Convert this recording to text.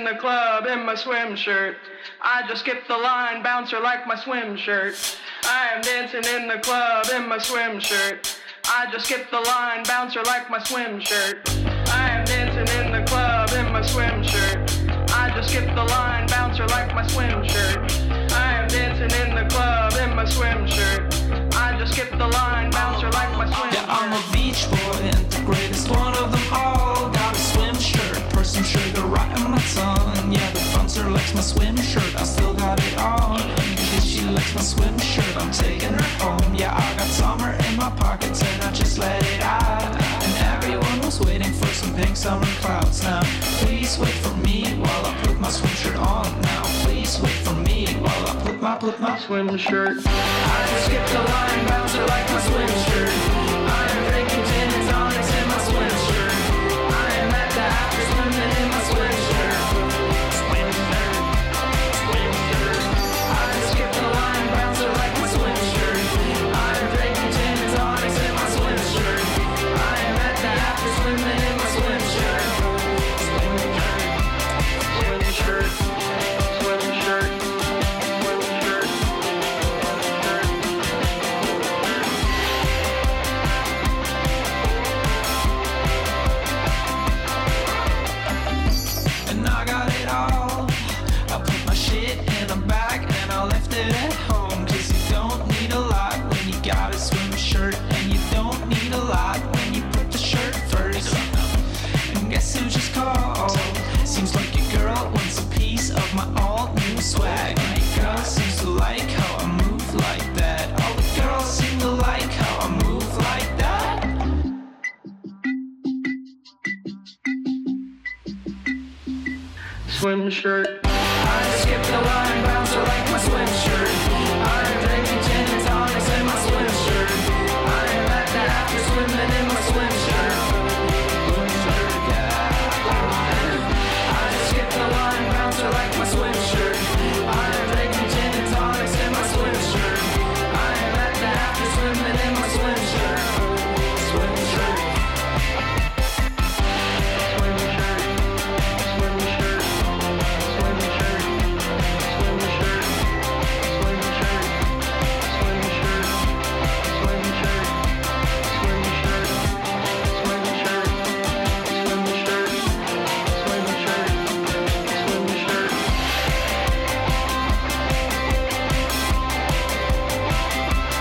in the club in my swim shirt. I just skipped the line, bouncer like my swim shirt. I am dancing in the club in my swim shirt. I just skipped the line, bouncer like my swim shirt. I am dancing in the club in my swim shirt. I just skipped the line, bouncer like my swim shirt. I am dancing in the club in my swim shirt. I just skipped the line, bouncer like my swim shirt. Yeah, I'm a beach boy and the greatest one of them all. Got a swim shirt, pour some sugar right on my tongue. Yeah, the bouncer likes my swim shirt, I still got it on. Because she likes my swim shirt, I'm taking her home. Yeah, I got summer in my pockets and I just let it out. And everyone was waiting for some pink summer clouds. Now, please wait for me while I put my swim shirt on. Now, please wait for me while I put my swim shirt. I just skipped the line, bouncer like my swim shirt. I am drinking gin and tonics in my swim shirt. I am at the after swimming in my swim shirt. Swim shirt, swim shirt. I just skipped the line, bouncer like my swim shirt. I am drinking gin and tonics in my swim shirt. I am at the after swimming in my swim shirt. Swim shirt, swim shirt, swim shirt, swim shirt. And I got it all. I put my shit in a bag and I left it at home. Cause you don't need a lot when you got a swim shirt. And you don't need a lot when you put the shirt first. And guess who just called? Seems like your girl wants a piece of my all new swag. And your girl seems to like how I move like that. All the girls seem to like how I move like that. Swim shirt. I just skipped the line, bouncer like my swim shirt.